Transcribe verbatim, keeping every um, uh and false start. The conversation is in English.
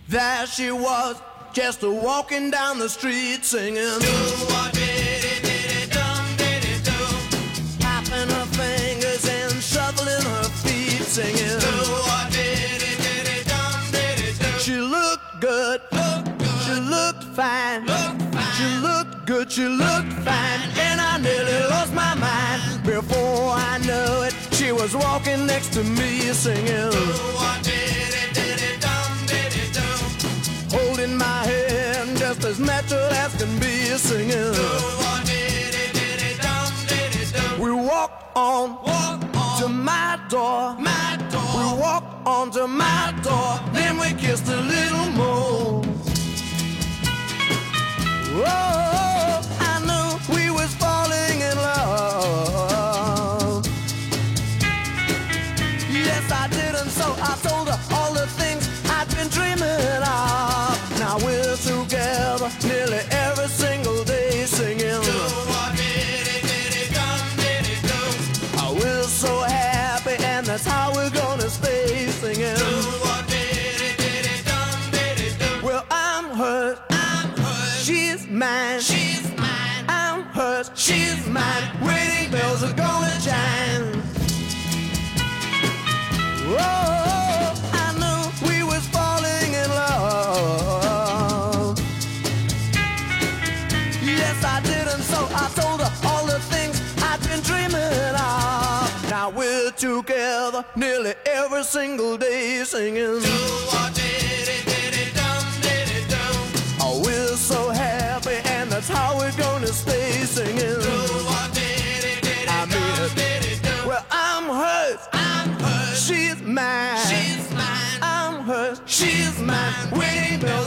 There she was, just a walking down the street singing. Tapping her fingers and shuffling her feet singing. She looked good, she looked fine, she looked good, she looked fine, and I nearly lost my mind. Before I knew it, she was walking next to me singing. Holding my hand just as natural as can be singing. We walked on, walk on to my door. my door. We walked on to my door. Then we kissed a little more. Oh, I knew we was falling in love. Yes, I did, and so I told her all the things I'd been dreaming of. Now we're together nearly every single day singing. Oh, we're so happy, and that's how we're gonna stay singing. Well, I'm hers, I'm hers. She's mine, she's mine. I'm hers, she's mine. Wedding bells are gonna chime. Whoa, I knew we was falling in love. Yes, I did, and so I told her all the things I'd been dreaming of. Now we're together nearly every single day singing. Oh, we're so happy, and that's how we're gonna stay singing. I mean it. Well, I'm hers, I'm hers. She's mine, she's mine. I'm hers, she's mine. Wedding bells